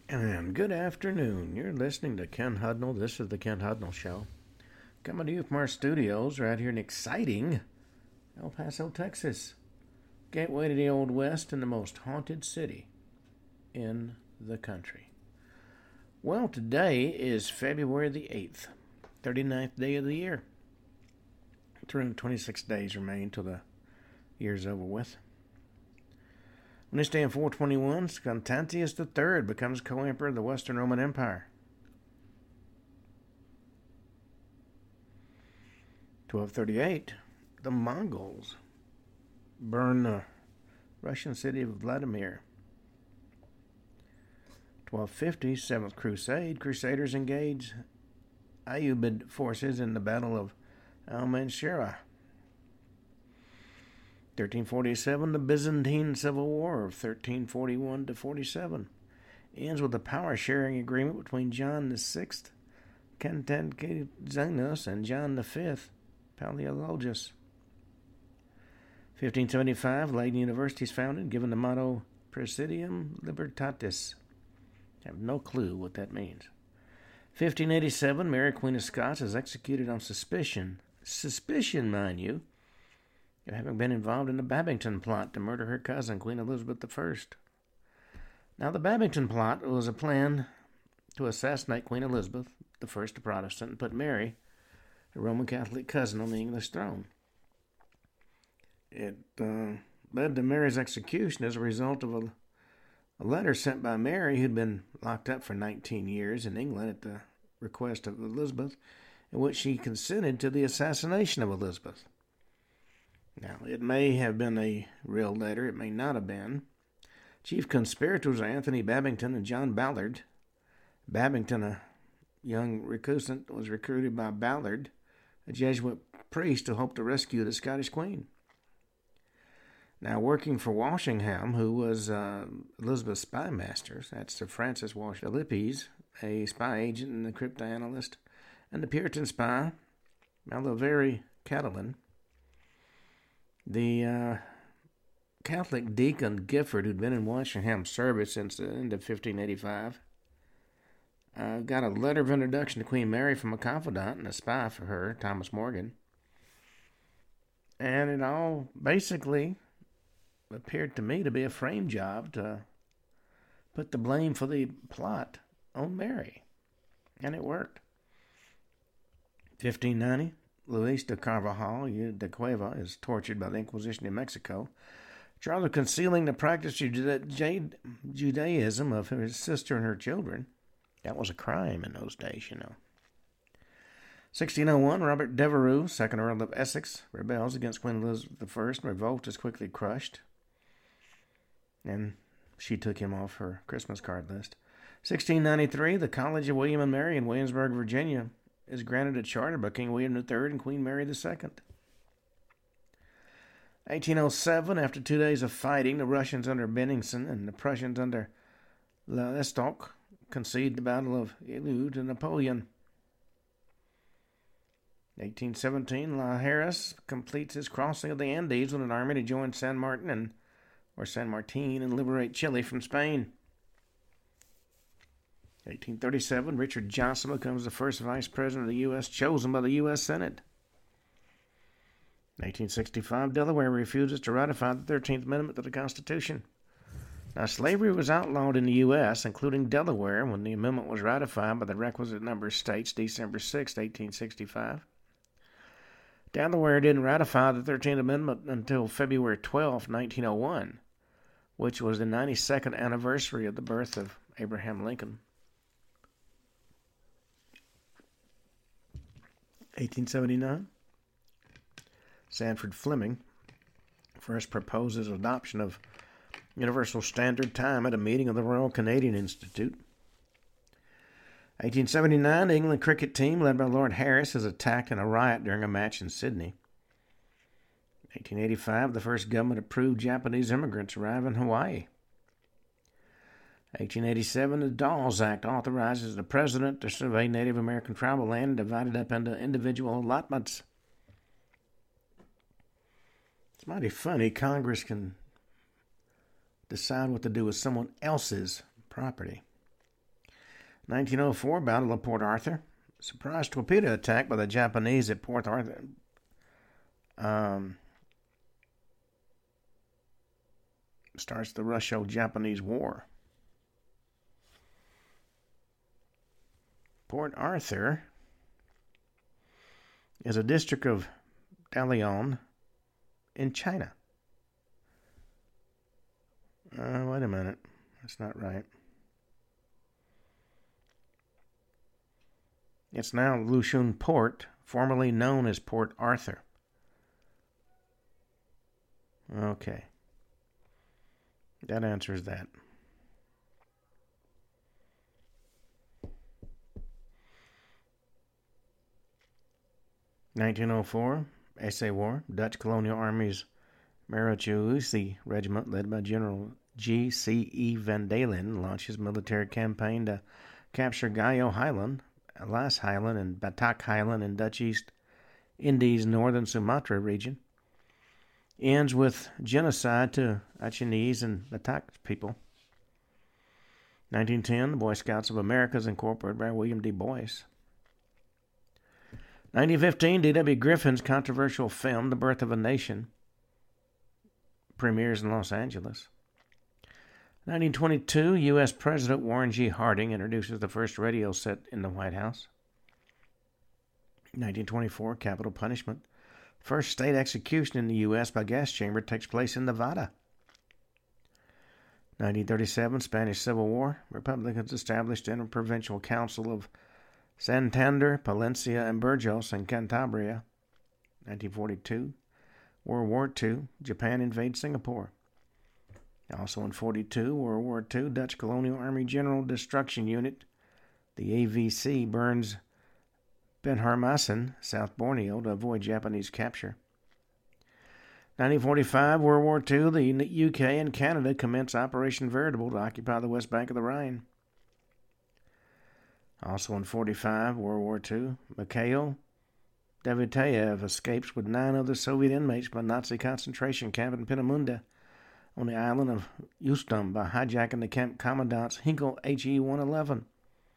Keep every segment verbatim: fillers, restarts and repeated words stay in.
And good afternoon. You're listening to Ken Hudnall. This is the Ken Hudnall Show. Coming to you from our studios right here in exciting El Paso, Texas. Gateway to the Old West and the most haunted city in the country. Well, today is February the eighth, thirty-ninth day of the year. three hundred twenty-six days remain till the year's over with. On this day in four twenty-one, Constantius the third becomes co-emperor of the Western Roman Empire. twelve thirty-eight, the Mongols burn the Russian city of Vladimir. twelve fifty, seventh Crusade, Crusaders engage Ayyubid forces in the Battle of Al-Manshira. thirteen forty-seven, the Byzantine Civil War of thirteen forty-one to forty-seven ends with a power-sharing agreement between John the sixth, Cantagenos, and John the fifth, Palaeologus. fifteen seventy-five, Leiden University is founded, given the motto Praesidium Libertatis. I have no clue what that means. fifteen eighty-seven, Mary Queen of Scots is executed on suspicion, suspicion, mind you, of having been involved in the Babington plot to murder her cousin, Queen Elizabeth the First. Now, the Babington plot was a plan to assassinate Queen Elizabeth the First, a Protestant, and put Mary, a Roman Catholic cousin, on the English throne. It uh, led to Mary's execution as a result of a, a letter sent by Mary, who'd been locked up for nineteen years in England at the request of Elizabeth, in which she consented to the assassination of Elizabeth. Now, it may have been a real letter, it may not have been. Chief conspirators are Anthony Babington and John Ballard. Babington, a young recusant, was recruited by Ballard, a Jesuit priest who hoped to rescue the Scottish Queen. Now, working for Walsingham, who was uh, Elizabeth's spy master, that's Sir Francis Walsh Philippes, a spy agent and a cryptanalyst, and the Puritan spy, Malaveri Catalan. The uh, Catholic deacon Gifford, who'd been in Walsingham's service since the end of fifteen eighty-five, uh, got a letter of introduction to Queen Mary from a confidant and a spy for her, Thomas Morgan. And it all basically appeared to me to be a frame job to put the blame for the plot on Mary. And it worked. fifteen ninety. Luis de Carvajal de Cueva is tortured by the Inquisition in Mexico, charged with concealing the practice of Judaism of his sister and her children. That was a crime in those days, you know. sixteen oh one, Robert Devereux, second Earl of Essex, rebels against Queen Elizabeth the First. Revolt is quickly crushed, and she took him off her Christmas card list. sixteen ninety-three, the College of William and Mary in Williamsburg, Virginia, is granted a charter by King William the Third and Queen Mary the Second. eighteen oh seven, after two days of fighting, the Russians under Bennigsen and the Prussians under Lestock concede the Battle of Eylau to Napoleon. eighteen seventeen, La Harris completes his crossing of the Andes with an army to join San Martin and or San Martin and liberate Chile from Spain. eighteen thirty-seven, Richard Johnson becomes the first vice president of the U S chosen by the U S Senate. eighteen sixty-five, Delaware refuses to ratify the thirteenth Amendment to the Constitution. Now, slavery was outlawed in the U S, including Delaware, when the amendment was ratified by the requisite number of states December sixth, eighteen sixty-five. Delaware didn't ratify the thirteenth Amendment until February twelfth, nineteen oh one, which was the ninety-second anniversary of the birth of Abraham Lincoln. eighteen seventy-nine, Sanford Fleming first proposes adoption of Universal Standard Time at a meeting of the Royal Canadian Institute. eighteen seventy-nine, the England cricket team, led by Lord Harris, is attacked in a riot during a match in Sydney. eighteen eighty-five, the first government-approved Japanese immigrants arrive in Hawaii. eighteen eighty-seven, the Dawes Act authorizes the president to survey Native American tribal land and divide it up into individual allotments. It's mighty funny. Congress can decide what to do with someone else's property. nineteen oh four, Battle of Port Arthur. Surprise torpedo attack by the Japanese at Port Arthur. Um, starts the Russo-Japanese War. Port Arthur is a district of Dalian in China. Uh, wait a minute. That's not right. It's now Lushun Port, formerly known as Port Arthur. Okay. That answers that. nineteen oh four, Essay War. Dutch colonial armies Marechaussee Regiment, led by General G C E Van Dalen, launches military campaign to capture Gayo Highland, Alas Highland, and Batak Highland in Dutch East Indies, northern Sumatra region. Ends with genocide to Achinese and Batak people. nineteen ten, the Boy Scouts of America is incorporated by William D. Boyce. nineteen fifteen, D W Griffin's controversial film, The Birth of a Nation, premieres in Los Angeles. nineteen twenty-two, U S President Warren G. Harding introduces the first radio set in the White House. nineteen twenty-four, capital punishment. First state execution in the U S by gas chamber takes place in Nevada. nineteen thirty-seven, Spanish Civil War. Republicans established Interprovincial Council of Santander, Palencia, and Burgos in Cantabria. nineteen forty-two, World War Two. Japan invades Singapore. Also in forty-two, World War Two, Dutch Colonial Army General Destruction Unit, the A V C, burns Benharmasen, South Borneo, to avoid Japanese capture. nineteen forty-five, World War Two, the U K and Canada commence Operation Veritable to occupy the west bank of the Rhine. Also in forty-five, World War Two, Mikhail Daviteyev escapes with nine other Soviet inmates from a Nazi concentration camp in Peenemünde on the island of Usedom by hijacking the camp commandant's Hinkel H E one eleven.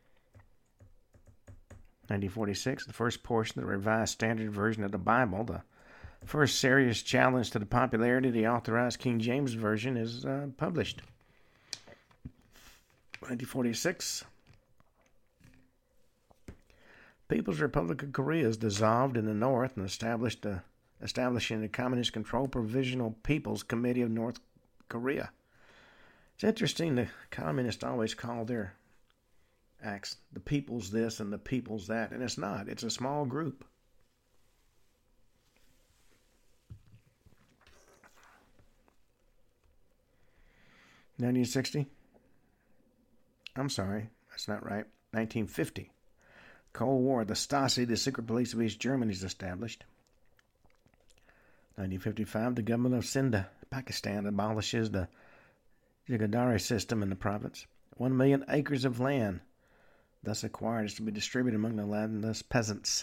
nineteen forty-six, the first portion of the Revised Standard Version of the Bible, the first serious challenge to the popularity of the Authorized King James Version, is uh, published. nineteen forty-six, People's Republic of Korea is dissolved in the North and established a, establishing the Communist-Controlled Provisional People's Committee of North Korea. It's interesting, the communists always call their acts the people's this and the people's that, and it's not. It's a small group. nineteen sixty? I'm sorry, that's not right. nineteen fifty. Cold War. The Stasi, the secret police of East Germany, is established. nineteen fifty-five, the government of Sindh, Pakistan, abolishes the Jagadari system in the province. One million acres of land thus acquired is to be distributed among the landless peasants.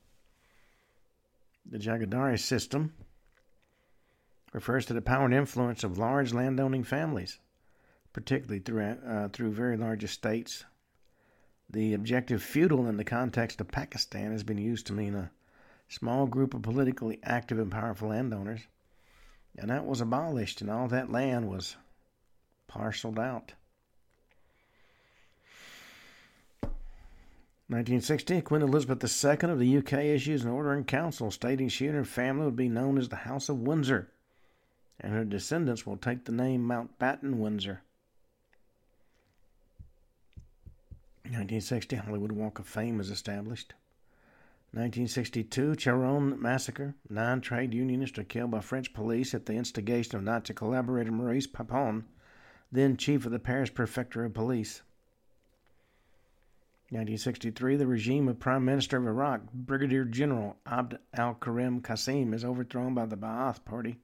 The Jagadari system refers to the power and influence of large landowning families, particularly through, uh, through very large estates. The adjective feudal in the context of Pakistan has been used to mean a small group of politically active and powerful landowners, and that was abolished, and all that land was parceled out. nineteen sixty, Queen Elizabeth the Second of the U K issues an order in council stating she and her family would be known as the House of Windsor, and her descendants will take the name Mountbatten Windsor. nineteen sixty, Hollywood Walk of Fame is established. nineteen sixty-two, Charonne Massacre. Nine trade unionists are killed by French police at the instigation of Nazi collaborator Maurice Papon, then chief of the Paris Prefecture of Police. nineteen sixty-three, the regime of Prime Minister of Iraq, Brigadier General Abd al-Karim Qasim, is overthrown by the Ba'ath Party.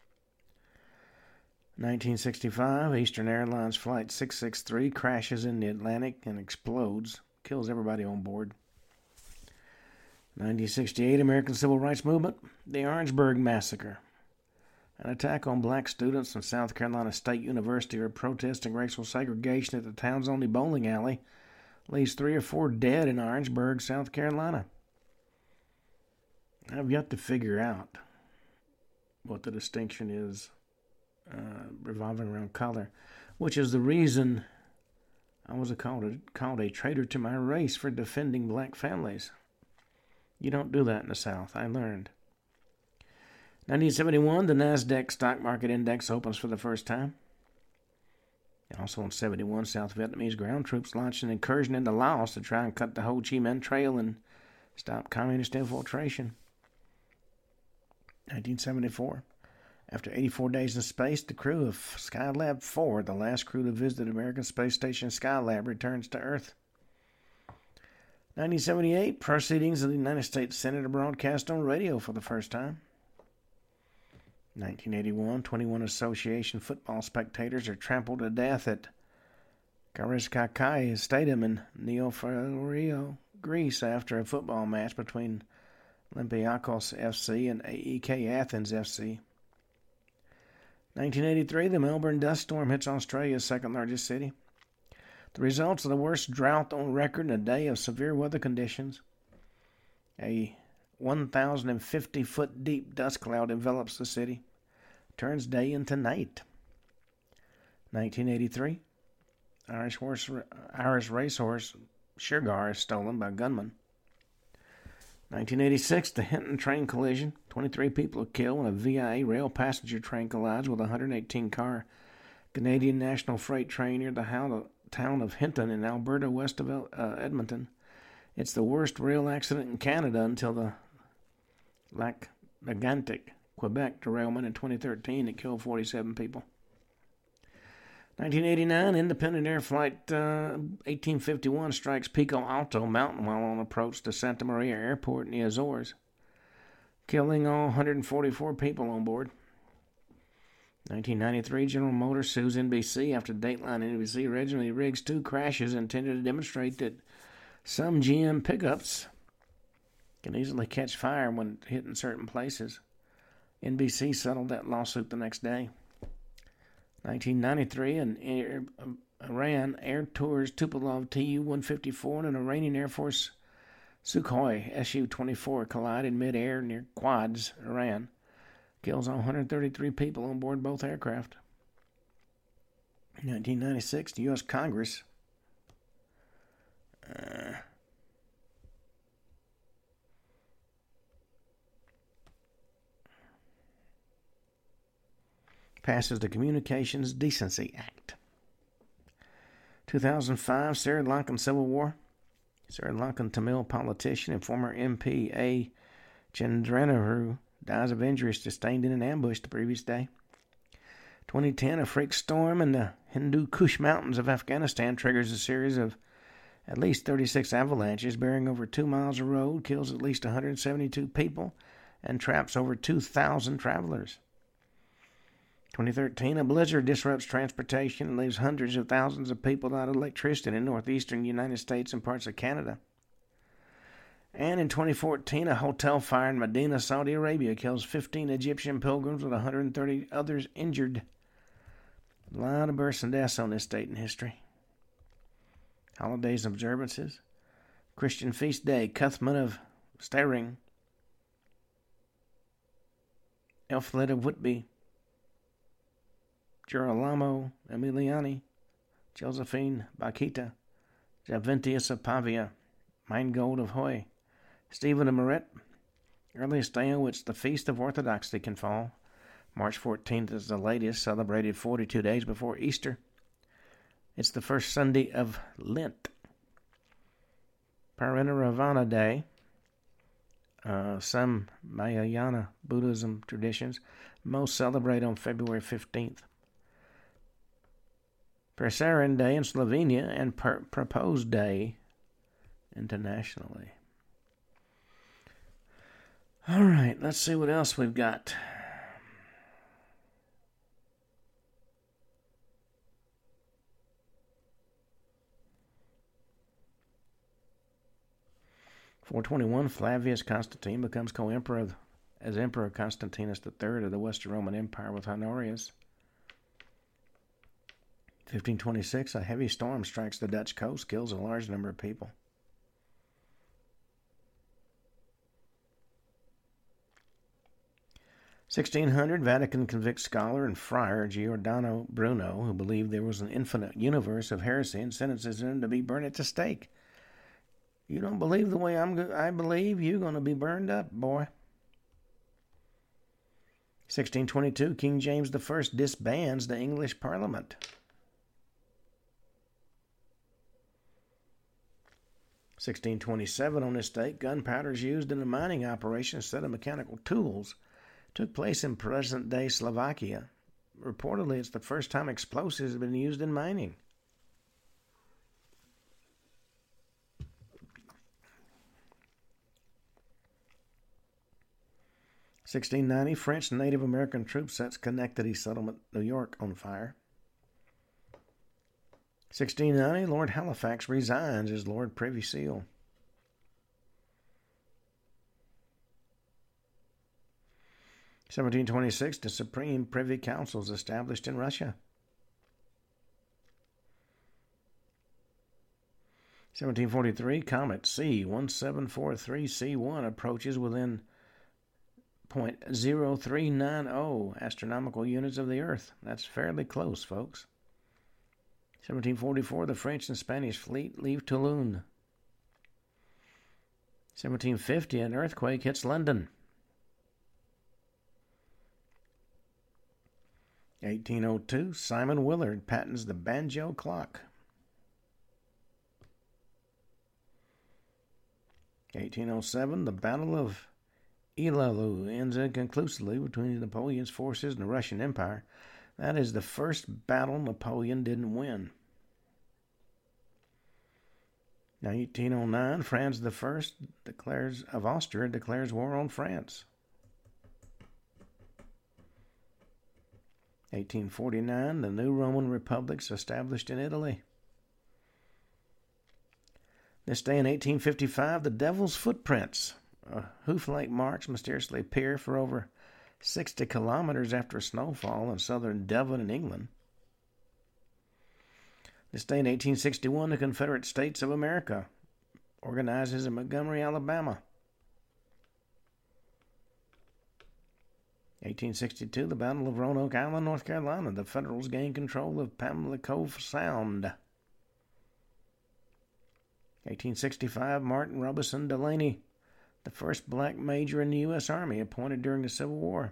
nineteen sixty-five, Eastern Airlines Flight six six three crashes in the Atlantic and explodes, kills everybody on board. nineteen sixty-eight, American Civil Rights Movement, the Orangeburg Massacre. An attack on black students from South Carolina State University who are protesting racial segregation at the town's only bowling alley leaves three or four dead in Orangeburg, South Carolina. I've yet to figure out what the distinction is uh, revolving around color, which is the reason I was called a, called a traitor to my race for defending black families. You don't do that in the South, I learned. nineteen seventy-one, the NASDAQ stock market index opens for the first time. Also in seventy-one, South Vietnamese ground troops launched an incursion into Laos to try and cut the Ho Chi Minh Trail and stop communist infiltration. nineteen seventy-four, after eighty-four days in space, the crew of Skylab four, the last crew to visit the American Space Station Skylab, returns to Earth. nineteen seventy-eight, proceedings of the United States Senate are broadcast on radio for the first time. nineteen eighty-one, twenty-one association football spectators are trampled to death at Karaiskakais Stadium in Neophorou, Greece, after a football match between Olympiakos F C and A E K Athens F C. nineteen eighty-three, the Melbourne dust storm hits Australia's second-largest city. The results of the worst drought on record in a day of severe weather conditions. A one thousand fifty foot deep dust cloud envelops the city, turns day into night. nineteen eighty-three, Irish horse, Irish racehorse Sugar is stolen by gunmen. nineteen eighty-six, the Hinton train collision. twenty-three people are killed when a V I A rail passenger train collides with a one hundred eighteen car Canadian National Freight train near the town of Hinton in Alberta, west of uh, Edmonton. It's the worst rail accident in Canada until the Lac Mégantic, Quebec derailment in twenty thirteen that killed forty-seven people. nineteen eighty-nine, Independent Air Flight uh, eighteen fifty-one strikes Pico Alto mountain while on approach to Santa Maria Airport in the Azores, killing all one hundred forty-four people on board. nineteen ninety-three, General Motors sues N B C after Dateline N B C originally rigs two crashes intended to demonstrate that some G M pickups can easily catch fire when hit in certain places. N B C settled that lawsuit the next day. nineteen ninety-three, an Air, um, Iran Air Tours Tupolev Tu one fifty-four and an Iranian Air Force Sukhoi S U twenty-four collide in mid-air near Quds, Iran. Kills all one hundred thirty-three people on board both aircraft. nineteen ninety-six, the U S Congress uh, passes the Communications Decency Act. two thousand five, Sri Lankan Civil War. Sri Lankan Tamil politician and former M P A. Chandranehru dies of injuries sustained in an ambush the previous day. twenty ten, a freak storm in the Hindu Kush Mountains of Afghanistan triggers a series of at least thirty-six avalanches, bearing over two miles of road, kills at least one hundred seventy-two people, and traps over two thousand travelers. twenty thirteen, a blizzard disrupts transportation and leaves hundreds of thousands of people without electricity in northeastern United States and parts of Canada. And in twenty fourteen, a hotel fire in Medina, Saudi Arabia, kills fifteen Egyptian pilgrims with one hundred thirty others injured. A lot of births and deaths on this date in history. Holidays and observances. Christian feast day, Cuthman of Staring, Elflet of Whitby, Girolamo Emiliani, Josephine Bakhita, Javentius of Pavia, Meingold of Hoy, Stephen of Moret. Earliest day on which the Feast of Orthodoxy can fall. March fourteenth is the latest, celebrated forty-two days before Easter. It's the first Sunday of Lent. Parinaravana Day. Uh, some Mahayana Buddhism traditions most celebrate on February fifteenth. Presarin Day in Slovenia and per- Propose Day internationally. All right, let's see what else we've got. four twenty-one, Flavius Constantine becomes co-emperor of, as Emperor Constantinus the third of the Western Roman Empire with Honorius. fifteen twenty-six, a heavy storm strikes the Dutch coast, kills a large number of people. sixteen hundred, Vatican convicts scholar and friar Giordano Bruno, who believed there was an infinite universe of heresy, and sentences him to be burned at the stake. You don't believe the way I'm go- I believe, you're going to be burned up, boy. sixteen twenty-two, King James the First disbands the English Parliament. sixteen twenty-seven, on this date, gunpowder is used in a mining operation instead of mechanical tools. Took place in present-day Slovakia. Reportedly, it's the first time explosives have been used in mining. sixteen ninety, French Native American troops sets Schenectady settlement, New York, on fire. sixteen ninety, Lord Halifax resigns as Lord Privy Seal. seventeen twenty-six, the Supreme Privy Council is established in Russia. seventeen forty-three, comet C one seven four three C one approaches within zero point zero three nine zero astronomical units of the Earth. That's fairly close, folks. seventeen forty-four, the French and Spanish fleet leave Toulon. seventeen fifty, an earthquake hits London. eighteen oh two, Simon Willard patents the banjo clock. eighteen oh seven, the Battle of Eylau ends inconclusively between Napoleon's forces and the Russian Empire. That is the first battle Napoleon didn't win. eighteen oh nine, Franz the First declares of Austria declares war on France. eighteen forty-nine, the new Roman republics established in Italy. This day in eighteen fifty-five, the Devil's Footprints, a hoof-like marks mysteriously appear for over sixty kilometers after snowfall in southern Devon in England. This day in eighteen sixty-one, the Confederate States of America organizes in Montgomery, Alabama. eighteen sixty-two, the Battle of Roanoke Island, North Carolina. The Federals gain control of Pamlico Sound. eighteen sixty-five, Martin Robeson Delaney, the first black major in the U S Army, appointed during the Civil War.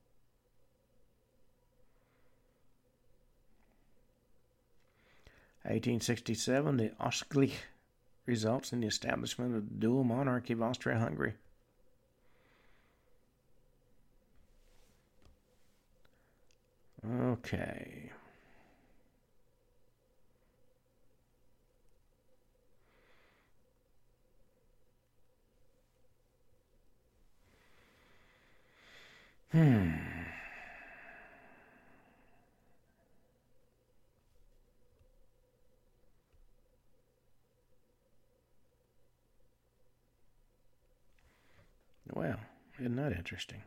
eighteen sixty-seven, the Ausgleich results in the establishment of the dual monarchy of Austria-Hungary. Okay. Hmm. Well, isn't that interesting?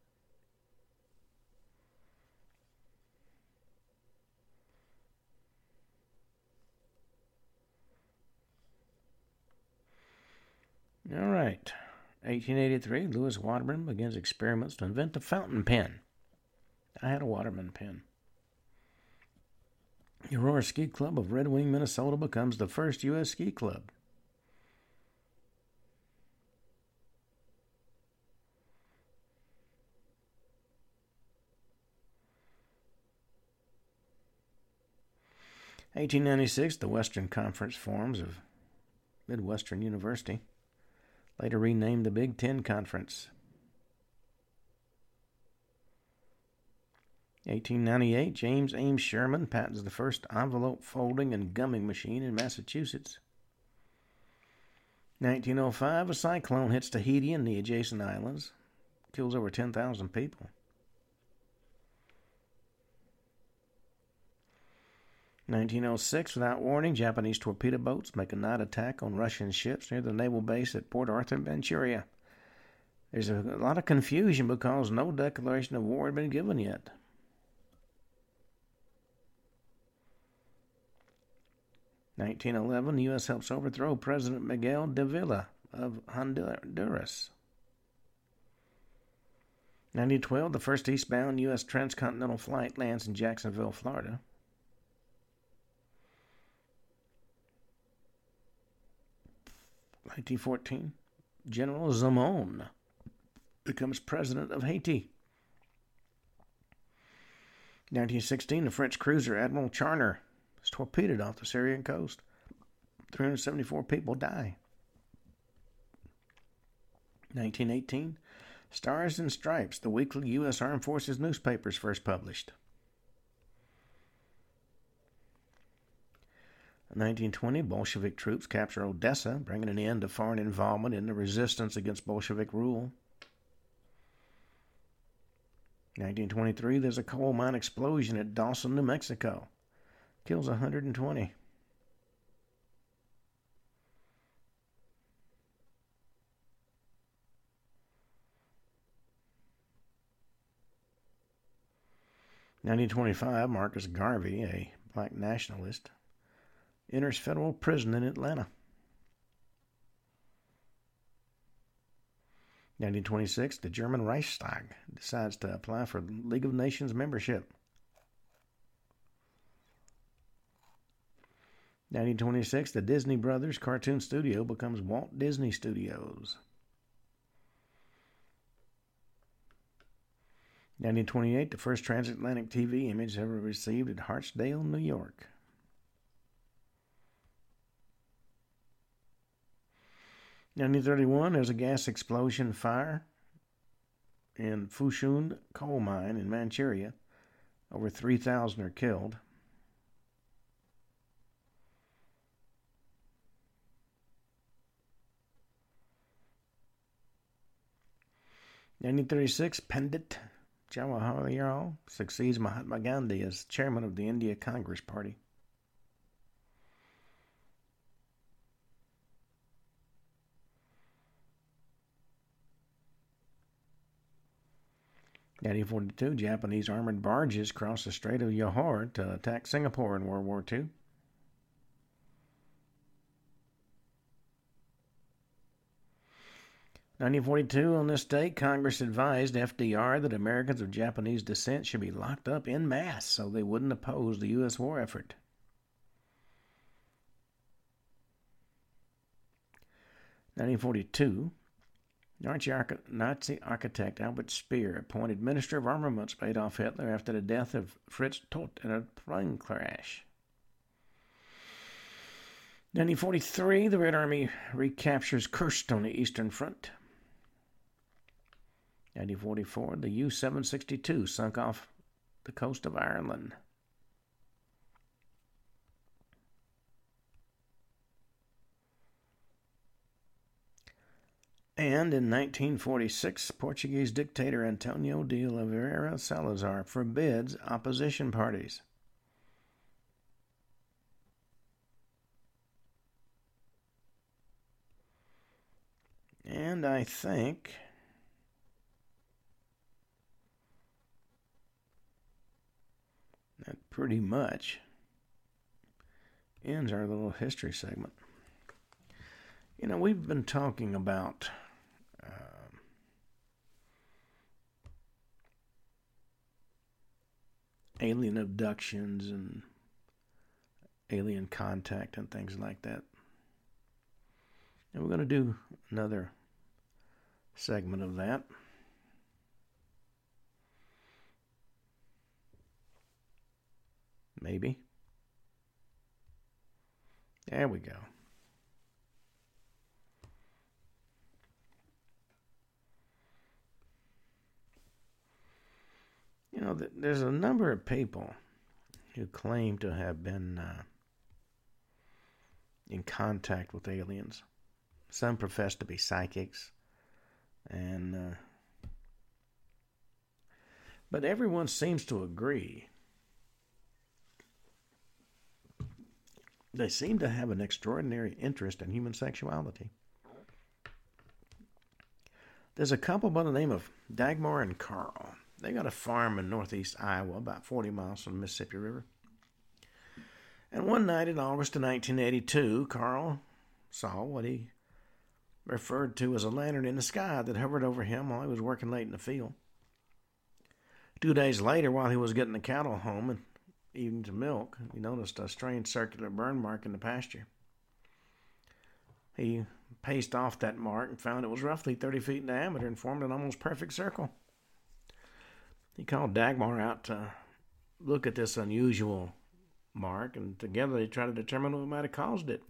All right. eighteen eighty-three, Lewis Waterman begins experiments to invent the fountain pen. I had a Waterman pen. The Aurora Ski Club of Red Wing, Minnesota becomes the first U S ski club. eighteen ninety-six, the Western Conference forms of Midwestern University, later renamed the Big Ten Conference. eighteen ninety-eight, James Ames Sherman patents the first envelope folding and gumming machine in Massachusetts. nineteen oh five, a cyclone hits Tahiti and the adjacent islands, kills over ten thousand people. nineteen oh six, without warning, Japanese torpedo boats make a night attack on Russian ships near the naval base at Port Arthur, Manchuria. There's a lot of confusion because no declaration of war had been given yet. nineteen eleven, the U S helps overthrow President Miguel de Villa of Honduras. nineteen twelve, the first eastbound U S transcontinental flight lands in Jacksonville, Florida. nineteen fourteen, General Zamon becomes president of Haiti. nineteen sixteen, the French cruiser Admiral Charner is torpedoed off the Syrian coast. three hundred seventy-four people die. nineteen eighteen, Stars and Stripes, the weekly U S Armed Forces newspaper, is first published. nineteen twenty, Bolshevik troops capture Odessa, bringing an end to foreign involvement in the resistance against Bolshevik rule. nineteen twenty-three, there's a coal mine explosion at Dawson, New Mexico. Kills one hundred twenty. nineteen twenty-five, Marcus Garvey, a black nationalist, enters federal prison in Atlanta. nineteen twenty-six, the German Reichstag decides to apply for League of Nations membership. nineteen twenty-six, the Disney Brothers cartoon studio becomes Walt Disney Studios. nineteen twenty-eight, the first transatlantic T V image ever received at Hartsdale, New York. nineteen thirty-one, there's a gas explosion fire in Fushun coal mine in Manchuria. Over three thousand are killed. nineteen thirty-six, Pandit Jawaharlal succeeds Mahatma Gandhi as chairman of the India Congress Party. nineteen forty-two, Japanese armored barges cross the Strait of Johor to attack Singapore in World War Two. nineteen forty-two, on this date, Congress advised F D R that Americans of Japanese descent should be locked up en masse so they wouldn't oppose the U S war effort. nineteen forty-two, Nazi architect Albert Speer appointed Minister of Armaments by Adolf Hitler after the death of Fritz Todt in a plane crash. nineteen forty-three, the Red Army recaptures Kursk on the Eastern Front. nineteen forty-four, the U seven sixty-two sunk off the coast of Ireland. And in nineteen forty-six, Portuguese dictator Antonio de Oliveira Salazar forbids opposition parties. And I think that pretty much ends our little history segment. You know, we've been talking about uh, alien abductions and alien contact and things like that. And we're going to do another segment of that. Maybe. There we go. You know, there's a number of people who claim to have been uh, in contact with aliens. Some profess to be psychics, and uh, but everyone seems to agree. They seem to have an extraordinary interest in human sexuality. There's a couple by the name of Dagmar and Carl. They got a farm in northeast Iowa, about forty miles from the Mississippi River. And one night in August of nineteen eighty-two, Carl saw what he referred to as a lantern in the sky that hovered over him while he was working late in the field. Two days later, while he was getting the cattle home and eating some milk, he noticed a strange circular burn mark in the pasture. He paced off that mark and found it was roughly thirty feet in diameter and formed an almost perfect circle. He called Dagmar out to look at this unusual mark, and together they tried to determine what might have caused it.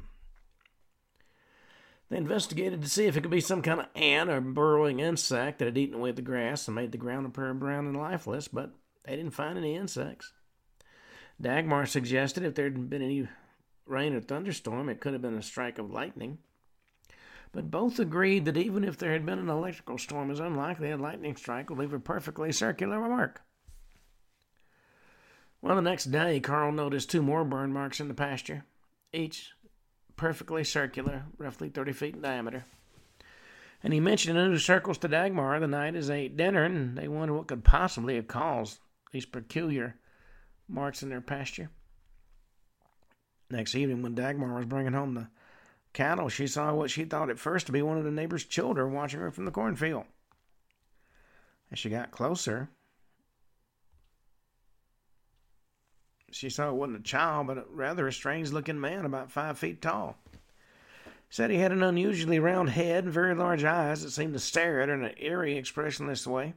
They investigated to see if it could be some kind of ant or burrowing insect that had eaten away at the grass and made the ground appear brown and lifeless, but they didn't find any insects. Dagmar suggested if there had been any rain or thunderstorm, it could have been a strike of lightning. But both agreed that even if there had been an electrical storm, it was unlikely a lightning strike would leave a perfectly circular mark. Well, the next day, Carl noticed two more burn marks in the pasture, each perfectly circular, roughly thirty feet in diameter. And he mentioned the new circles to Dagmar the night as they ate dinner, and they wondered what could possibly have caused these peculiar marks in their pasture. Next evening, when Dagmar was bringing home the cattle, she saw what she thought at first to be one of the neighbor's children watching her from the cornfield. As she got closer, she saw it wasn't a child, but a rather a strange-looking man about five feet tall. Said he had an unusually round head and very large eyes that seemed to stare at her in an eerie, expressionless way.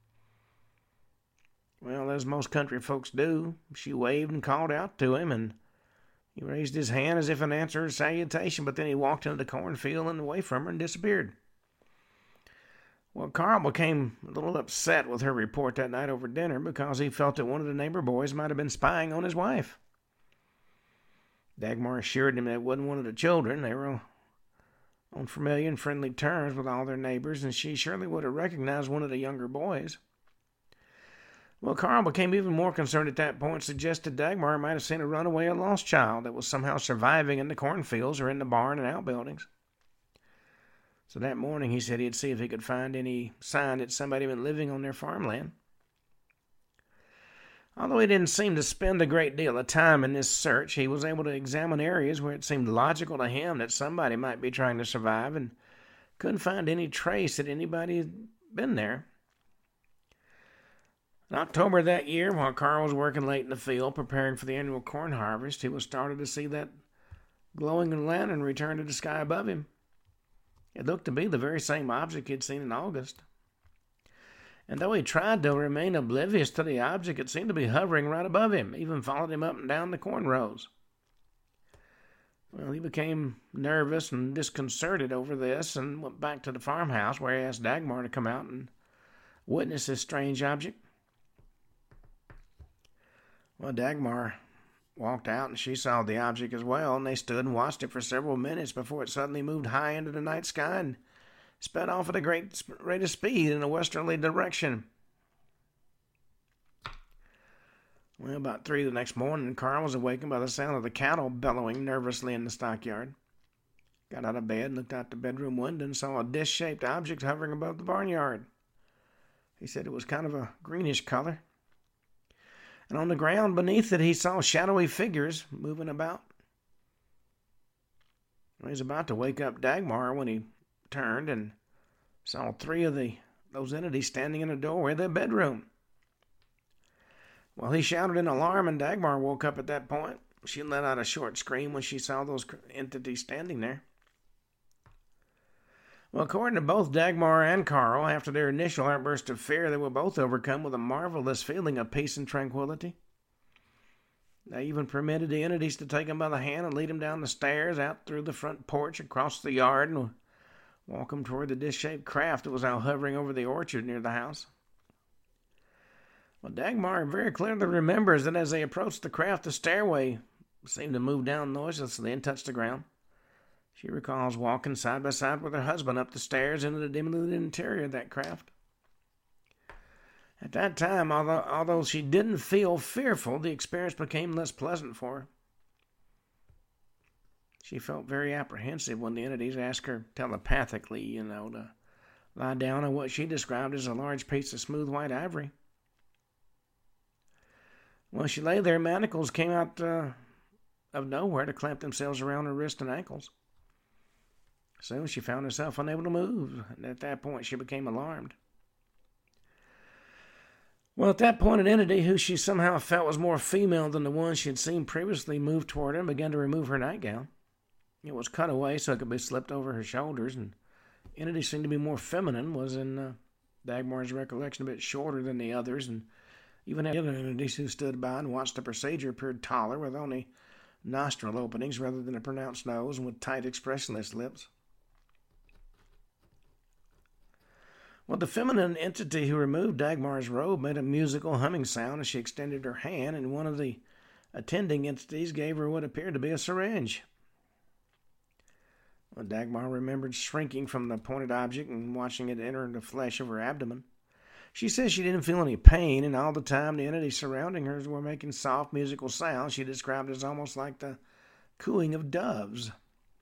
Well, as most country folks do, she waved and called out to him, and he raised his hand as if in answer to her salutation, but then he walked into the cornfield and away from her and disappeared. Well, Carl became a little upset with her report that night over dinner because he felt that one of the neighbor boys might have been spying on his wife. Dagmar assured him that it wasn't one of the children. They were on familiar and friendly terms with all their neighbors, and she surely would have recognized one of the younger boys. Well, Carl became even more concerned at that point and suggested Dagmar might have seen a runaway or lost child that was somehow surviving in the cornfields or in the barn and outbuildings. So that morning he said he'd see if he could find any sign that somebody had been living on their farmland. Although he didn't seem to spend a great deal of time in this search, he was able to examine areas where it seemed logical to him that somebody might be trying to survive and couldn't find any trace that anybody had been there. In October of that year, while Carl was working late in the field preparing for the annual corn harvest, he was startled to see that glowing lantern return to the sky above him. It looked to be the very same object he had seen in August. And though he tried to remain oblivious to the object, it seemed to be hovering right above him, even followed him up and down the corn rows. Well, he became nervous and disconcerted over this and went back to the farmhouse where he asked Dagmar to come out and witness this strange object. Well, Dagmar walked out and she saw the object as well, and they stood and watched it for several minutes before it suddenly moved high into the night sky and sped off at a great rate of speed in a westerly direction. Well, about three the next morning, Carl was awakened by the sound of the cattle bellowing nervously in the stockyard. Got out of bed and looked out the bedroom window and saw a dish-shaped object hovering above the barnyard. He said it was kind of a greenish color. And on the ground beneath it, he saw shadowy figures moving about. He was about to wake up Dagmar when he turned and saw three of the those entities standing in the doorway of their bedroom. Well, he shouted in alarm, and Dagmar woke up at that point. She let out a short scream when she saw those entities standing there. Well, according to both Dagmar and Carl, after their initial outburst of fear, they were both overcome with a marvelous feeling of peace and tranquility. They even permitted the entities to take them by the hand and lead them down the stairs, out through the front porch, across the yard, and walk them toward the dish-shaped craft that was now hovering over the orchard near the house. Well, Dagmar very clearly remembers that as they approached the craft, the stairway seemed to move down noiselessly and touch the ground. She recalls walking side by side with her husband up the stairs into the dimly lit interior of that craft. At that time, although, although she didn't feel fearful, the experience became less pleasant for her. She felt very apprehensive when the entities asked her telepathically, you know, to lie down on what she described as a large piece of smooth white ivory. When she lay there, manacles came out uh, of nowhere to clamp themselves around her wrists and ankles. Soon she found herself unable to move, and at that point she became alarmed. Well, at that point, an entity who she somehow felt was more female than the one she had seen previously moved toward her and began to remove her nightgown. It was cut away so it could be slipped over her shoulders, and the entity seemed to be more feminine, was in uh, Dagmar's recollection a bit shorter than the others, and even the other entities who stood by and watched the procedure appeared taller, with only nostril openings rather than a pronounced nose, and with tight, expressionless lips. Well, the feminine entity who removed Dagmar's robe made a musical humming sound as she extended her hand, and one of the attending entities gave her what appeared to be a syringe. Well, Dagmar remembered shrinking from the pointed object and watching it enter the flesh of her abdomen. She says she didn't feel any pain, and all the time the entities surrounding her were making soft musical sounds she described as almost like the cooing of doves.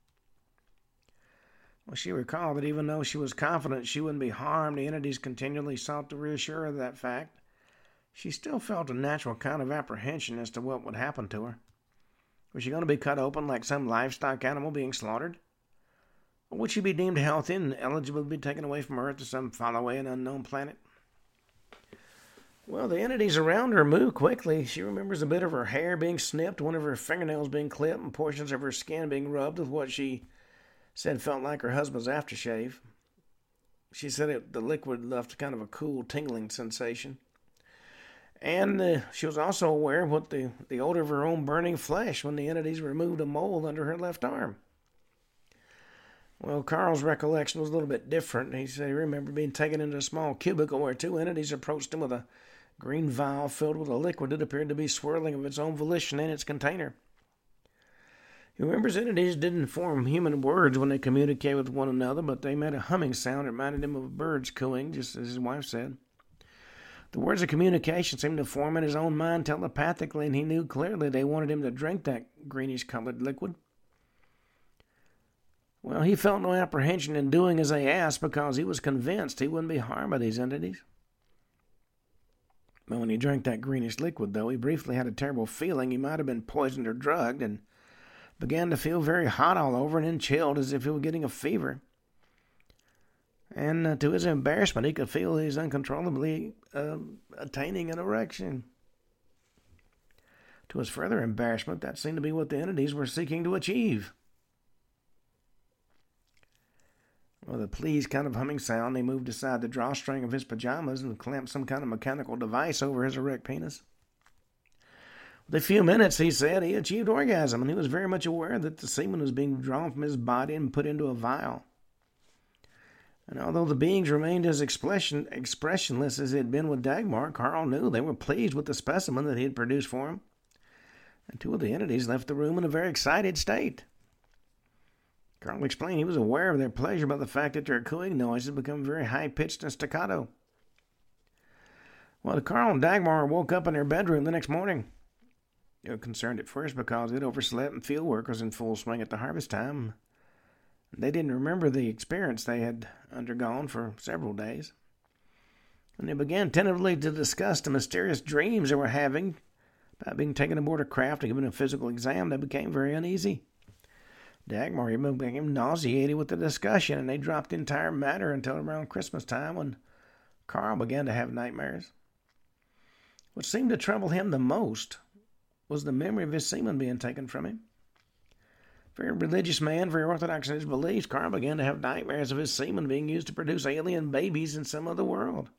Well, she recalled that even though she was confident she wouldn't be harmed, the entities continually sought to reassure her of that fact. She still felt a natural kind of apprehension as to what would happen to her. Was she going to be cut open like some livestock animal being slaughtered? Or would she be deemed healthy and eligible to be taken away from Earth to some faraway and unknown planet? Well, the entities around her moved quickly. She remembers a bit of her hair being snipped, one of her fingernails being clipped, and portions of her skin being rubbed with what she said felt like her husband's aftershave. She said it, the liquid left kind of a cool, tingling sensation. And uh, she was also aware of what the, the odor of her own burning flesh when the entities removed a mole under her left arm. Well, Carl's recollection was a little bit different. He said he remembered being taken into a small cubicle where two entities approached him with a green vial filled with a liquid that appeared to be swirling of its own volition in its container. He remembers entities didn't form human words when they communicated with one another, but they made a humming sound that reminded him of birds cooing, just as his wife said. The words of communication seemed to form in his own mind telepathically, and he knew clearly they wanted him to drink that greenish-colored liquid. Well, he felt no apprehension in doing as they asked because he was convinced he wouldn't be harmed by these entities. But when he drank that greenish liquid, though, he briefly had a terrible feeling he might have been poisoned or drugged, and began to feel very hot all over and then chilled as if he were getting a fever. And uh, to his embarrassment, he could feel he was uncontrollably uh, attaining an erection. To his further embarrassment, that seemed to be what the entities were seeking to achieve. With a pleased kind of humming sound, he moved aside the drawstring of his pajamas and clamped some kind of mechanical device over his erect penis. With a few minutes, he said, he achieved orgasm, and he was very much aware that the semen was being drawn from his body and put into a vial. And although the beings remained as expression, expressionless as he had been with Dagmar, Carl knew they were pleased with the specimen that he had produced for him. And two of the entities left the room in a very excited state. Carl explained he was aware of their pleasure by the fact that their cooing noises had become very high-pitched and staccato. Well, Carl and Dagmar woke up in their bedroom the next morning. They were concerned at first because they'd overslept and field work was in full swing at the harvest time. They didn't remember the experience they had undergone for several days. And they began tentatively to discuss the mysterious dreams they were having. About being taken aboard a craft and given a physical exam, they became very uneasy. Dagmar even became nauseated with the discussion, and they dropped the entire matter until around Christmas time when Carl began to have nightmares. What seemed to trouble him the most was the memory of his semen being taken from him. Very religious man, very orthodox in his beliefs, Carl began to have nightmares of his semen being used to produce alien babies in some other world.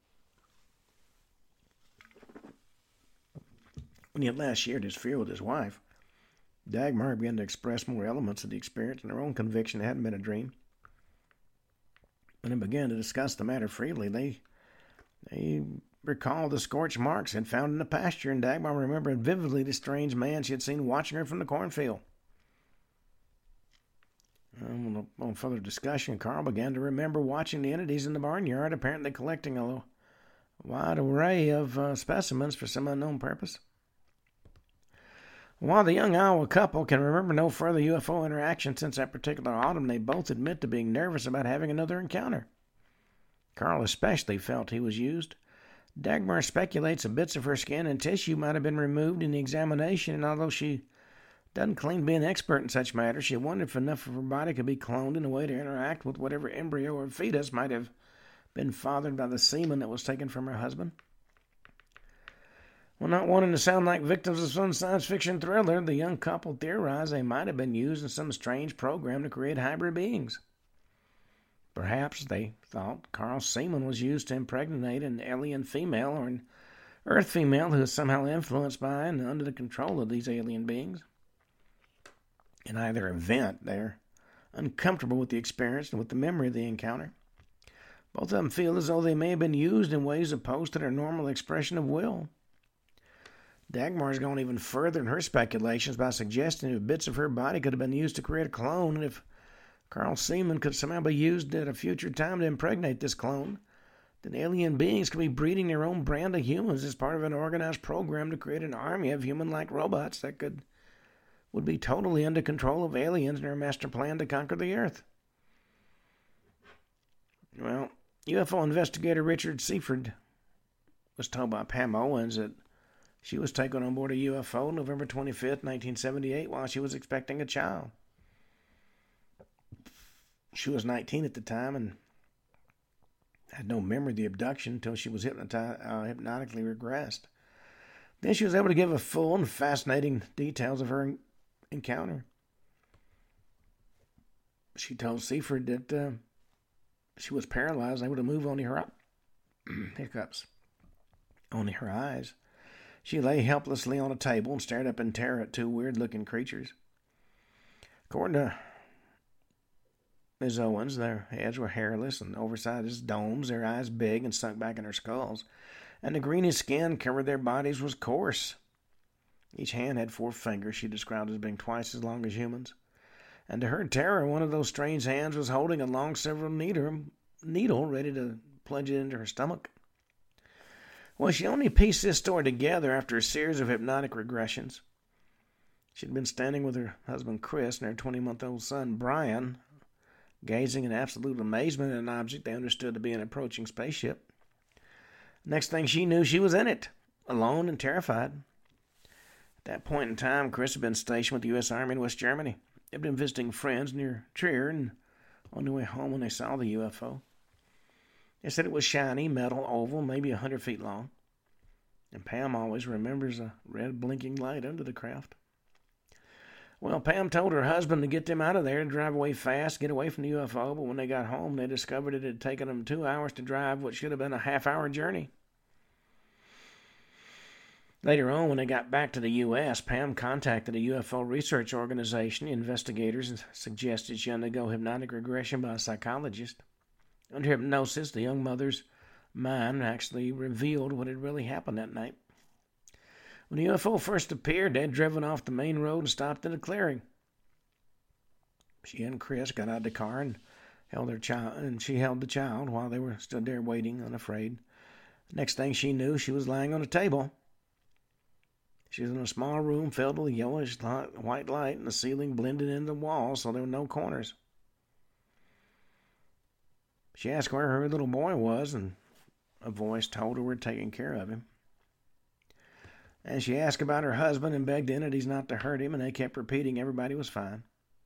When he had last shared his fear with his wife, Dagmar began to express more elements of the experience and her own conviction it hadn't been a dream. When they began to discuss the matter freely, they they recalled the scorched marks had found in the pasture, and Dagmar remembered vividly the strange man she had seen watching her from the cornfield. Um, on further discussion, Carl began to remember watching the entities in the barnyard, apparently collecting a wide array of uh, specimens for some unknown purpose. While the young Iowa couple can remember no further U F O interaction since that particular autumn, they both admit to being nervous about having another encounter. Carl especially felt he was used. Dagmar speculates that bits of her skin and tissue might have been removed in the examination, and although she Doesn't claim to be an expert in such matters. She wondered if enough of her body could be cloned in a way to interact with whatever embryo or fetus might have been fathered by the semen that was taken from her husband. Well, not wanting to sound like victims of some science fiction thriller, the young couple theorized they might have been used in some strange program to create hybrid beings. Perhaps, they thought, Carl's semen was used to impregnate an alien female or an Earth female who is somehow influenced by and under the control of these alien beings. In either event, they're uncomfortable with the experience and with the memory of the encounter. Both of them feel as though they may have been used in ways opposed to their normal expression of will. Dagmar's gone even further in her speculations by suggesting that bits of her body could have been used to create a clone, and if Carl's semen could somehow be used at a future time to impregnate this clone, then alien beings could be breeding their own brand of humans as part of an organized program to create an army of human-like robots that could would be totally under control of aliens in their master plan to conquer the Earth. Well, U F O investigator Richard Seaford was told by Pam Owens that she was taken on board a U F O November twenty-fifth, nineteen seventy-eight, while she was expecting a child. She was nineteen at the time and had no memory of the abduction until she was hypnotized, uh, hypnotically regressed. Then she was able to give a full and fascinating details of her encounter. She told Seaford that uh, she was paralyzed, able to move only her hiccups, only her eyes. She lay helplessly on a table and stared up in terror at two weird-looking creatures. According to Miz Owens, their heads were hairless and oversized as domes, their eyes big and sunk back in their skulls, and the greenish skin covered their bodies was coarse. Each hand had four fingers she described as being twice as long as humans. And to her terror, one of those strange hands was holding a long silver needle, needle ready to plunge it into her stomach. Well, she only pieced this story together after a series of hypnotic regressions. She'd been standing with her husband Chris and her twenty-month-old son Brian, gazing in absolute amazement at an object they understood to be an approaching spaceship. Next thing she knew, she was in it, alone and terrified. At that point in time, Chris had been stationed with the U S Army in West Germany. They'd been visiting friends near Trier and on their way home when they saw the U F O. They said it was shiny, metal, oval, maybe a hundred feet long. And Pam always remembers a red blinking light under the craft. Well, Pam told her husband to get them out of there and drive away fast, get away from the U F O, but when they got home, they discovered it had taken them two hours to drive what should have been a half-hour journey. Later on, when they got back to the U S, Pam contacted a U F O research organization. The investigators suggested she undergo hypnotic regression by a psychologist. Under hypnosis, the young mother's mind actually revealed what had really happened that night. When the U F O first appeared, they had driven off the main road and stopped in a clearing. She and Chris got out of the car and held their child, and she held the child while they were stood there waiting, unafraid. Next thing she knew, she was lying on a table. She was in a small room filled with yellowish light, white light, and the ceiling blended into the walls, so there were no corners. She asked where her little boy was, and a voice told her we're taking care of him. And she asked about her husband and begged the entities not to hurt him, and they kept repeating everybody was fine.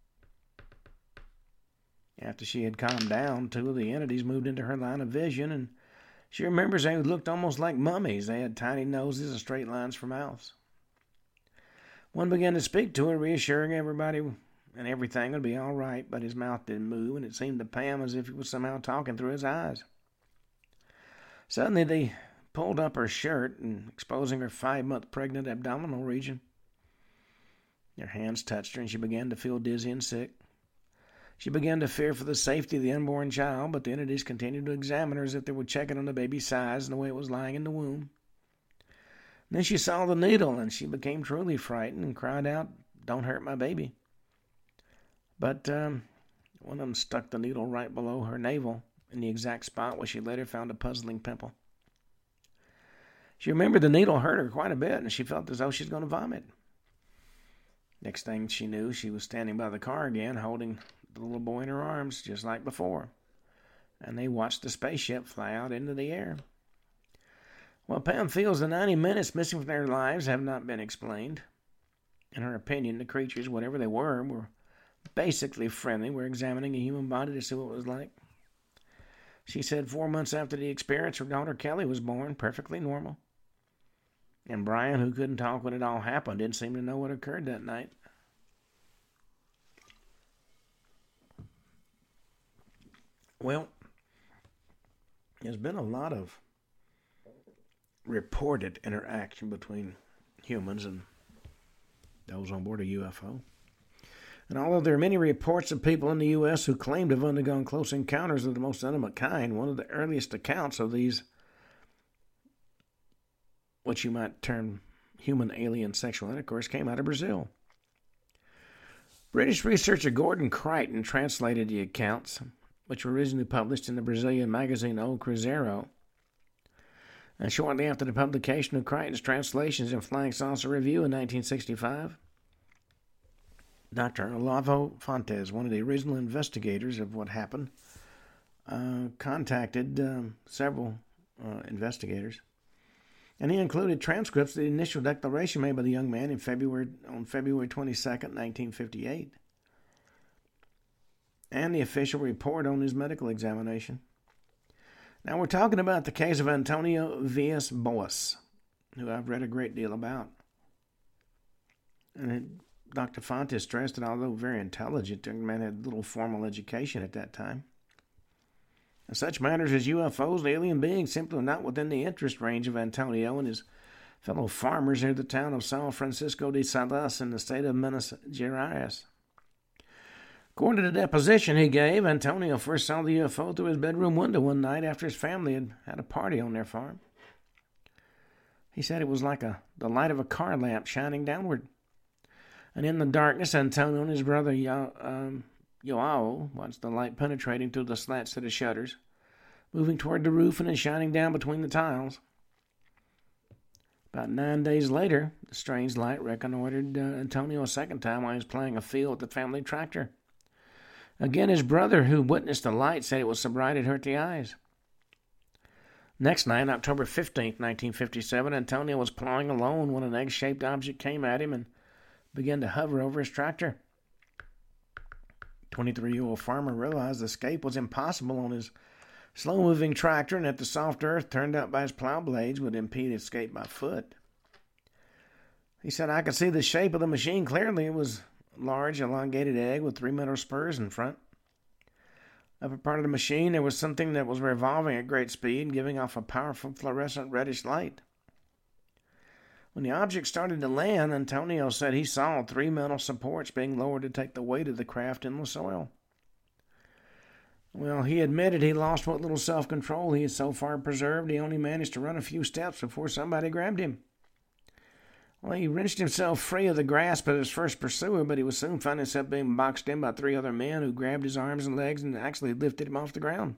After she had calmed down, two of the entities moved into her line of vision, and she remembers they looked almost like mummies. They had tiny noses and straight lines for mouths. One began to speak to her, reassuring everybody and everything would be all right, but his mouth didn't move, and it seemed to Pam as if he was somehow talking through his eyes. Suddenly they pulled up her shirt and exposing her five-month pregnant abdominal region. Their hands touched her, and she began to feel dizzy and sick. She began to fear for the safety of the unborn child, but the entities continued to examine her as if they were checking on the baby's size and the way it was lying in the womb. And then she saw the needle, and she became truly frightened and cried out, "Don't hurt my baby." But um, one of them stuck the needle right below her navel, in the exact spot where she later found a puzzling pimple. She remembered the needle hurt her quite a bit, and she felt as though she was going to vomit. Next thing she knew, she was standing by the car again, holding the little boy in her arms, just like before. And they watched the spaceship fly out into the air. Well, Pam feels the ninety minutes missing from their lives have not been explained. In her opinion, the creatures, whatever they were, were basically friendly. We're examining a human body to see what it was like. She said four months after the experience, her daughter Kelly was born, perfectly normal. And Brian, who couldn't talk when it all happened, didn't seem to know what occurred that night. Well, there's been a lot of reported interaction between humans and those on board a U F O. And although there are many reports of people in the U S who claim to have undergone close encounters of the most intimate kind, one of the earliest accounts of these, what you might term human-alien sexual intercourse, came out of Brazil. British researcher Gordon Crichton translated the accounts, which were originally published in the Brazilian magazine O Cruzeiro. And shortly after the publication of Crichton's translations in Flying Saucer Review in nineteen sixty-five, Doctor Olavo Fontes, one of the original investigators of what happened, uh, contacted um, several uh, investigators, and he included transcripts of the initial declaration made by the young man in February on February twenty-second, nineteen fifty-eight, and the official report on his medical examination. Now we're talking about the case of Antonio Villas Boas, who I've read a great deal about. And it, Doctor Fontes stressed that although very intelligent, the young man had little formal education at that time. And such matters as U F Os and alien beings simply were not within the interest range of Antonio and his fellow farmers near the town of San Francisco de Salas in the state of Minas Gerais. According to the deposition he gave, Antonio first saw the U F O through his bedroom window one night after his family had had a party on their farm. He said it was like a, the light of a car lamp shining downward. And in the darkness, Antonio and his brother Yo, um, Joao watched the light penetrating through the slats of the shutters, moving toward the roof and then shining down between the tiles. About nine days later, the strange light reconnoitered uh, Antonio a second time while he was playing a field with the family tractor. Again, his brother, who witnessed the light, said it was so bright it hurt the eyes. Next night, October fifteenth, nineteen fifty-seven, Antonio was plowing alone when an egg-shaped object came at him and began to hover over his tractor. twenty-three-year-old farmer realized escape was impossible on his slow-moving tractor and that the soft earth turned up by his plow blades would impede escape by foot. He said, "I could see the shape of the machine clearly. It was a large, elongated egg with three metal spurs in front. Upper part of the machine, there was something that was revolving at great speed, giving off a powerful fluorescent reddish light. When the object started to land, Antonio said he saw three metal supports being lowered to take the weight of the craft in the soil. Well, he admitted he lost what little self-control he had so far preserved. He only managed to run a few steps before somebody grabbed him. Well, he wrenched himself free of the grasp of his first pursuer, but he would soon find himself being boxed in by three other men who grabbed his arms and legs and actually lifted him off the ground.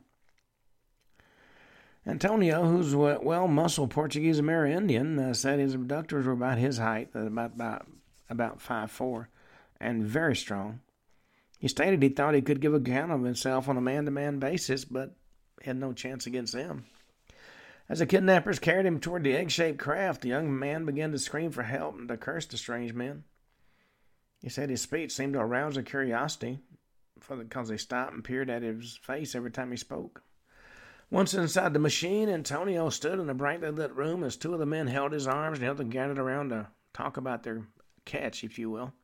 Antonio, who's a well-muscled Portuguese Amerindian, uh, said his abductors were about his height, uh, about, about, about five foot four, and very strong. He stated he thought he could give account of himself on a man-to-man basis, but had no chance against them. As the kidnappers carried him toward the egg-shaped craft, the young man began to scream for help and to curse the strange men. He said his speech seemed to arouse their curiosity, because they stopped and peered at his face every time he spoke. Once inside the machine, Antonio stood in a brightly lit room as two of the men held his arms and the other gathered around to talk about their catch, if you will.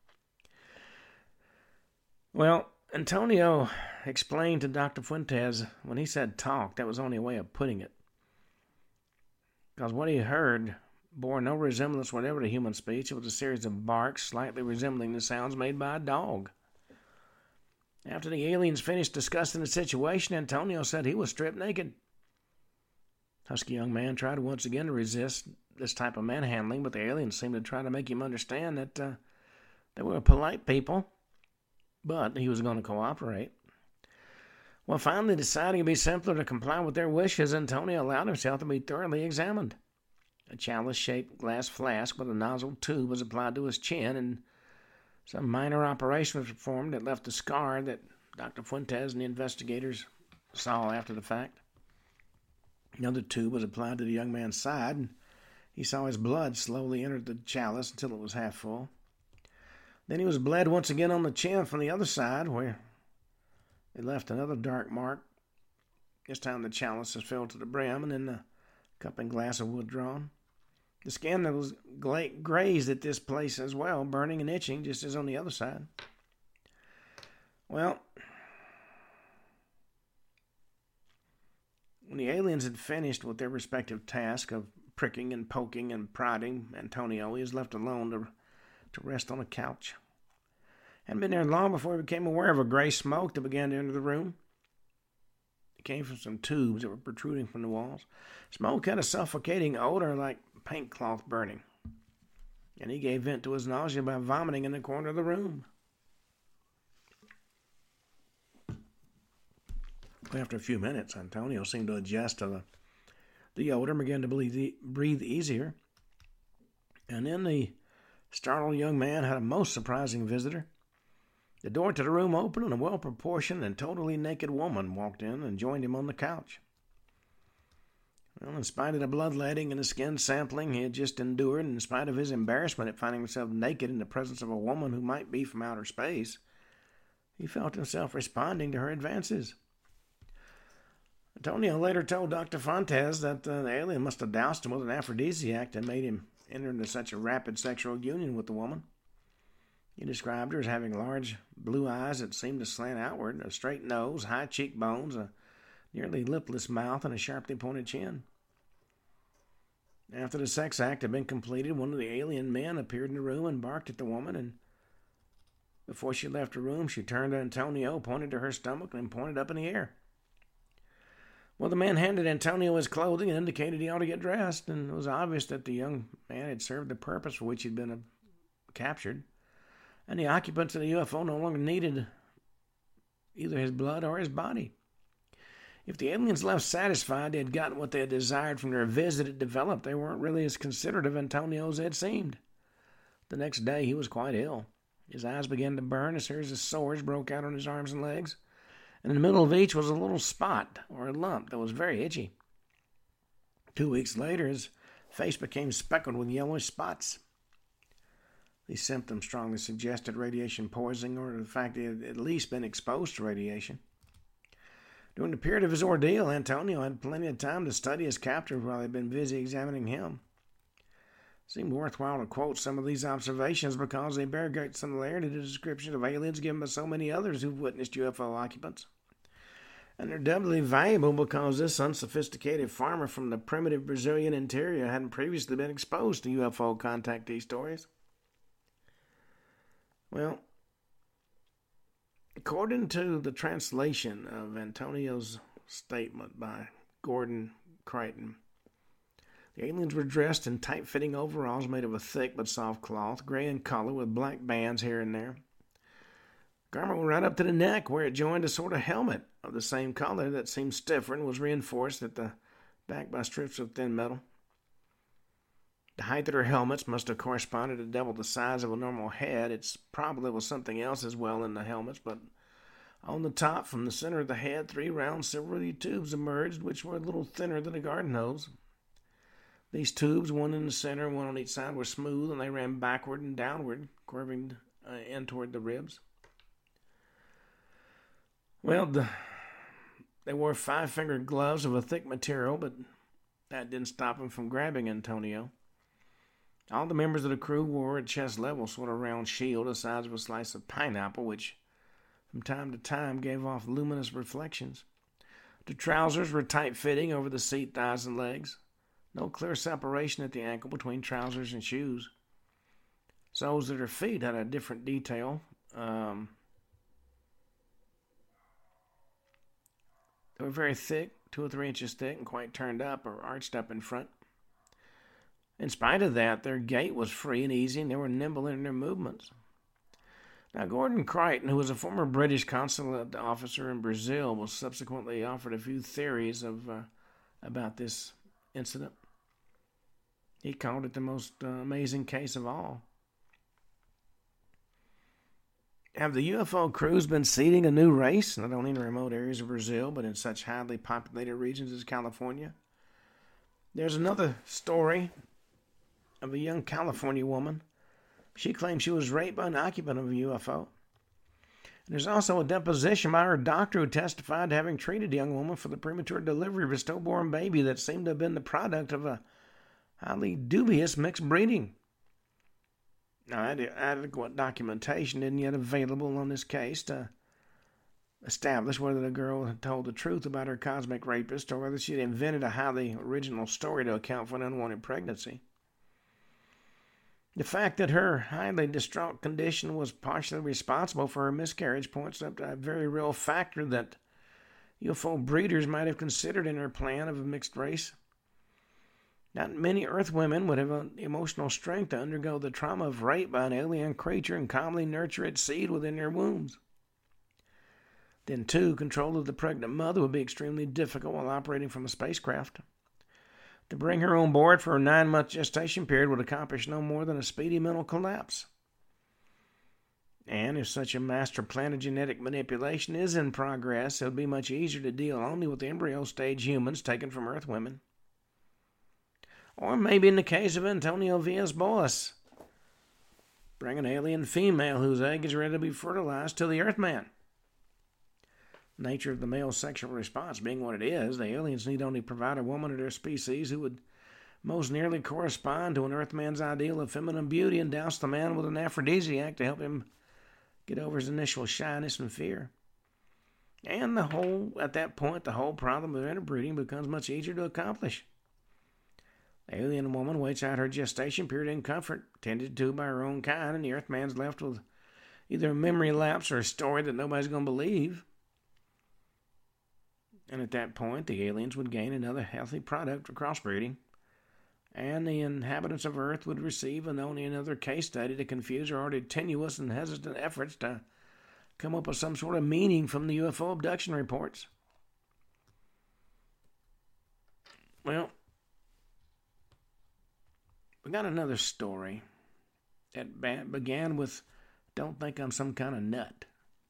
Well, Antonio explained to Doctor Fuentes when he said talk, that was only a way of putting it, because what he heard bore no resemblance whatever to human speech. It was a series of barks slightly resembling the sounds made by a dog. After the aliens finished discussing the situation, Antonio said he was stripped naked. Husky young man tried once again to resist this type of manhandling, but the aliens seemed to try to make him understand that uh, they were polite people, but he was going to cooperate. Well, finally deciding it would be simpler to comply with their wishes, Antonio allowed himself to be thoroughly examined. A chalice-shaped glass flask with a nozzle tube was applied to his chin, and some minor operation was performed that left a scar that Doctor Fuentes and the investigators saw after the fact. Another tube was applied to the young man's side, and he saw his blood slowly enter the chalice until it was half full. Then he was bled once again on the chin from the other side, where it left another dark mark. This time the chalice was filled to the brim, and then the cup and glass of wood drawn. The skin that was gla- grazed at this place as well, burning and itching, just as on the other side. Well, when the aliens had finished with their respective task of pricking and poking and prodding Antonio, he was left alone to, to rest on a couch. Hadn't been there long before he became aware of a gray smoke that began to enter the room. It came from some tubes that were protruding from the walls. Smoke had a suffocating odor like paint cloth burning, and he gave vent to his nausea by vomiting in the corner of the room. After a few minutes, Antonio seemed to adjust to the, the odor and began to breathe, breathe easier. And then the startled young man had a most surprising visitor. The door to the room opened, and a well-proportioned and totally naked woman walked in and joined him on the couch. Well, in spite of the bloodletting and the skin sampling he had just endured, and in spite of his embarrassment at finding himself naked in the presence of a woman who might be from outer space, he felt himself responding to her advances. Antonio later told Doctor Fontes that uh, the alien must have doused him with an aphrodisiac that made him enter into such a rapid sexual union with the woman. He described her as having large blue eyes that seemed to slant outward, a straight nose, high cheekbones, a nearly lipless mouth, and a sharply pointed chin. After the sex act had been completed, one of the alien men appeared in the room and barked at the woman, and before she left the room, she turned to Antonio, pointed to her stomach, and pointed up in the air. Well, the man handed Antonio his clothing and indicated he ought to get dressed, and it was obvious that the young man had served the purpose for which he'd been uh, captured, and the occupants of the U F O no longer needed either his blood or his body. If the aliens left satisfied they had gotten what they had desired from their visit, it developed they weren't really as considerate of Antonio as they had seemed. The next day he was quite ill. His eyes began to burn, a series of sores broke out on his arms and legs, and in the middle of each was a little spot or a lump that was very itchy. Two weeks later, his face became speckled with yellowish spots. These symptoms strongly suggested radiation poisoning or the fact he had at least been exposed to radiation. During the period of his ordeal, Antonio had plenty of time to study his captors while they had been busy examining him. It seemed worthwhile to quote some of these observations because they bear great similarity to the description of aliens given by so many others who've witnessed U F O occupants. And they're doubly valuable because this unsophisticated farmer from the primitive Brazilian interior hadn't previously been exposed to U F O contactee stories. Well, according to the translation of Antonio's statement by Gordon Crichton, the aliens were dressed in tight-fitting overalls made of a thick but soft cloth, gray in color with black bands here and there. The garment went right up to the neck, where it joined a sort of helmet of the same color that seemed stiffer and was reinforced at the back by strips of thin metal. The height of their helmets must have corresponded to double the size of a normal head. It's probably was something else as well in the helmets, but on the top, from the center of the head, three round silvery tubes emerged, which were a little thinner than a garden hose. These tubes, one in the center and one on each side, were smooth, and they ran backward and downward, curving uh, in toward the ribs. Well, the, they wore five-fingered gloves of a thick material, but that didn't stop them from grabbing Antonio. All the members of the crew wore at chest level sort of round shield the size of a slice of pineapple, which from time to time gave off luminous reflections. The trousers were tight-fitting over the seat, thighs, and legs. No clear separation at the ankle between trousers and shoes. Soles of their feet had a different detail. Um, they were very thick, two or three inches thick, and quite turned up or arched up in front. In spite of that, their gait was free and easy, and they were nimble in their movements. Now, Gordon Crichton, who was a former British consulate officer in Brazil, was subsequently offered a few theories of uh, about this incident. He called it the most uh, amazing case of all. Have the U F O crews been seeding a new race, not only in the remote areas of Brazil, but in such highly populated regions as California? There's another story of a young California woman She claimed she was raped by an occupant of a U F O. And there's also a deposition by her doctor who testified to having treated the young woman for the premature delivery of a stillborn baby that seemed to have been the product of a highly dubious mixed breeding. Now, adequate documentation isn't yet available on this case to establish whether the girl had told the truth about her cosmic rapist or whether she had invented a highly original story to account for an unwanted pregnancy. The fact that her highly distraught condition was partially responsible for her miscarriage points up to a very real factor that U F O breeders might have considered in their plan of a mixed race. Not many Earth women would have the emotional strength to undergo the trauma of rape by an alien creature and calmly nurture its seed within their wombs. Then, too, control of the pregnant mother would be extremely difficult while operating from a spacecraft. To bring her on board for a nine-month gestation period would accomplish no more than a speedy mental collapse. And if such a master plan of genetic manipulation is in progress, it would be much easier to deal only with embryo stage humans taken from Earth women. Or maybe in the case of Antonio Villas-Boas, bring an alien female whose egg is ready to be fertilized to the Earthman. The nature of the male sexual response being what it is, the aliens need only provide a woman of their species who would most nearly correspond to an Earthman's ideal of feminine beauty and douse the man with an aphrodisiac to help him get over his initial shyness and fear. And the whole, at that point, the whole problem of interbreeding becomes much easier to accomplish. The alien woman waits out her gestation period in comfort, tended to by her own kind, and the Earthman's left with either a memory lapse or a story that nobody's going to believe. And at that point, the aliens would gain another healthy product for crossbreeding, and the inhabitants of Earth would receive and only another case study to confuse our already tenuous and hesitant efforts to come up with some sort of meaning from the U F O abduction reports. Well, we got another story that began with, "Don't think I'm some kind of nut."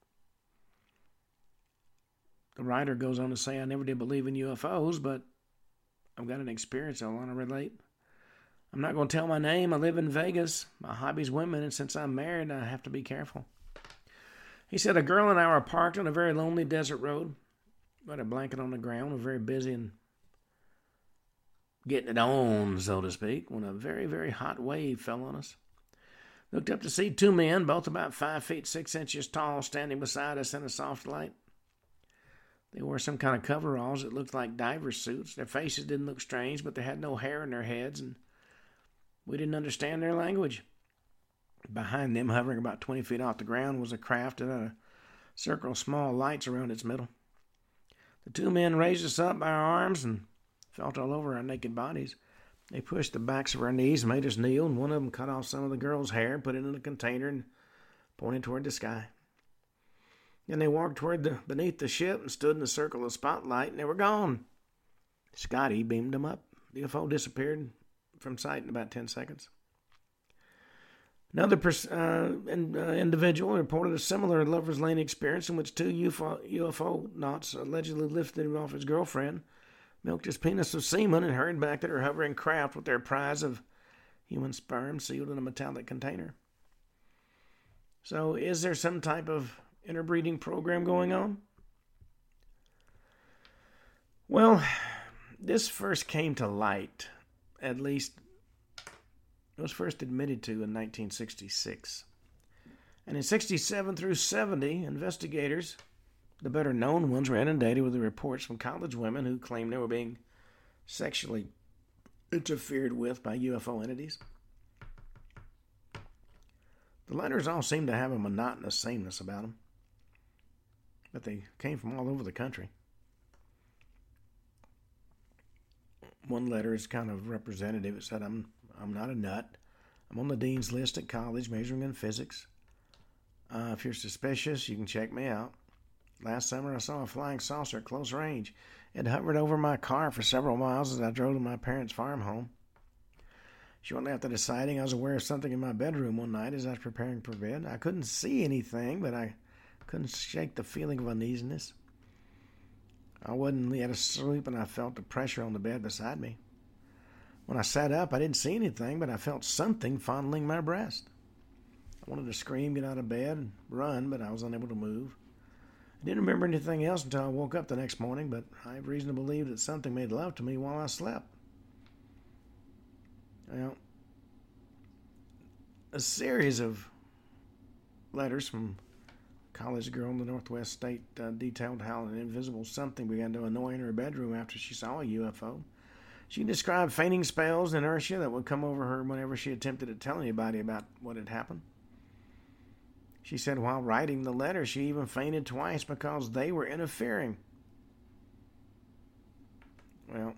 The writer goes on to say, "I never did believe in U F Os, but I've got an experience I want to relate. I'm not going to tell my name. I live in Vegas. My hobby's women, and since I'm married, I have to be careful." He said, "A girl and I were parked on a very lonely desert road. We had a blanket on the ground. We're very busy and getting it on, so to speak, when a very, very hot wave fell on us. Looked up to see two men, both about five feet six inches tall, standing beside us in a soft light. They wore some kind of coveralls that looked like divers' suits. Their faces didn't look strange, but they had no hair in their heads, and we didn't understand their language. Behind them, hovering about twenty feet off the ground, was a craft that had a circle of small lights around its middle. The two men raised us up by our arms and felt all over our naked bodies. They pushed the backs of our knees and made us kneel, and one of them cut off some of the girl's hair, put it in a container, and pointed toward the sky. Then they walked toward the beneath the ship and stood in the circle of spotlight, and they were gone. Scotty beamed them up. The U F O disappeared from sight in about ten seconds. Another pers- uh, in, uh, individual reported a similar Lover's Lane experience in which two U F O, U F O nauts allegedly lifted him off his girlfriend, milked his penis of semen, and hurried back to their hovering craft with their prize of human sperm sealed in a metallic container. So, is there some type of interbreeding program going on? Well, this first came to light, at least it was first admitted to in nineteen sixty-six. And in sixty-seven through seventy, investigators, the better known ones, were inundated with the reports from college women who claimed they were being sexually interfered with by U F O entities. The letters all seemed to have a monotonous sameness about them, but they came from all over the country. One letter is kind of representative. It said, I'm I'm not a nut. I'm on the dean's list at college majoring in physics. Uh, if you're suspicious, you can check me out. Last summer, I saw a flying saucer at close range. It hovered over my car for several miles as I drove to my parents' farm home. Shortly after the sighting, I was aware of something in my bedroom one night as I was preparing for bed. I couldn't see anything, but I couldn't shake the feeling of uneasiness. I wasn't yet asleep, and I felt the pressure on the bed beside me. When I sat up, I didn't see anything, but I felt something fondling my breast. wanted to scream, get out of bed, and run, but I was unable to move. I didn't remember anything else until I woke up the next morning, but I have reason to believe that something made love to me while I slept. Well, a series of letters from a college girl in the Northwest State uh, detailed how an invisible something began to annoy in her bedroom after she saw a U F O. She described fainting spells and inertia that would come over her whenever she attempted to tell anybody about what had happened. She said while writing the letter, she even fainted twice because they were interfering. Well,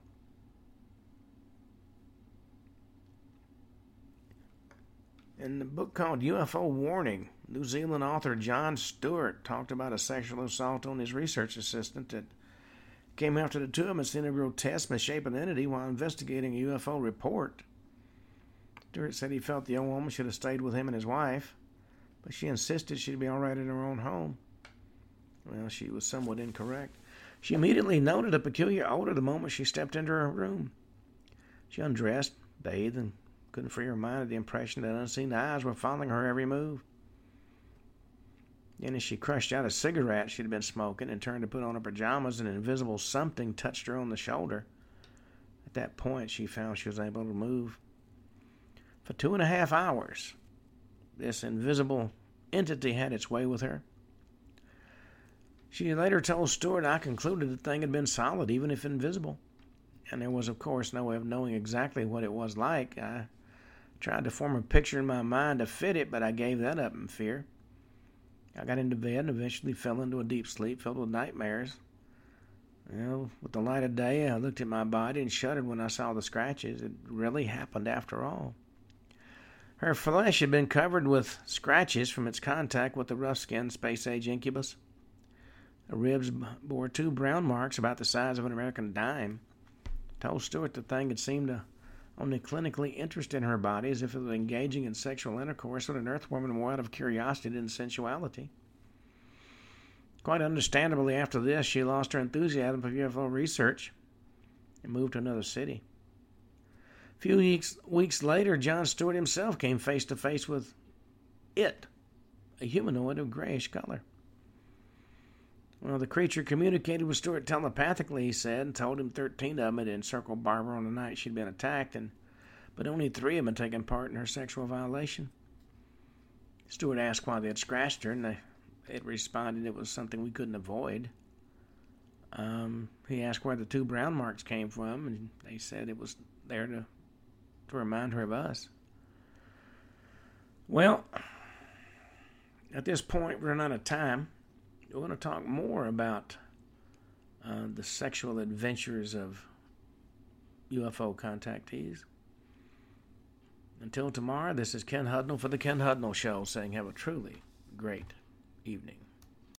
in the book called U F O Warning, New Zealand author John Stewart talked about a sexual assault on his research assistant that came after the two of them had sent a grotesque, misshapen entity while investigating a U F O report. Stewart said he felt the young woman should have stayed with him and his wife, but she insisted she'd be all right in her own home. Well, she was somewhat incorrect. She immediately noted a peculiar odor the moment she stepped into her room. She undressed, bathed, and couldn't free her mind of the impression that unseen eyes were following her every move. Then as she crushed out a cigarette she'd been smoking and turned to put on her pajamas, an invisible something touched her on the shoulder. At that point, she found she was able to move. For two and a half hours, this invisible entity had its way with her. She later told Stewart, "I concluded the thing had been solid, even if invisible. And there was, of course, no way of knowing exactly what it was like. I tried to form a picture in my mind to fit it, but I gave that up in fear. I got into bed and eventually fell into a deep sleep filled with nightmares. Well, with the light of day, I looked at my body and shuddered when I saw the scratches. It really happened after all." Her flesh had been covered with scratches from its contact with the rough-skinned space-age incubus. Her ribs bore two brown marks about the size of an American dime. Told Stewart the thing had seemed to only clinically interested in her body, as if it was engaging in sexual intercourse with an earthwoman more out of curiosity than sensuality. Quite understandably, after this, she lost her enthusiasm for U F O research and moved to another city. A few weeks, weeks later, John Stewart himself came face to face with it, a humanoid of grayish color. Well, the creature communicated with Stewart telepathically, he said, and told him thirteen of them had encircled Barbara on the night she'd been attacked, and but only three of them had taken part in her sexual violation. Stewart asked why they had scratched her, and they, it responded it was something we couldn't avoid. Um, he asked where the two brown marks came from, and they said it was there to, to remind her of us. Well, at this point, we're running out of time. We're going to talk more about uh, the sexual adventures of U F O contactees. Until tomorrow, this is Ken Hudnall for The Ken Hudnall Show, saying have a truly great evening.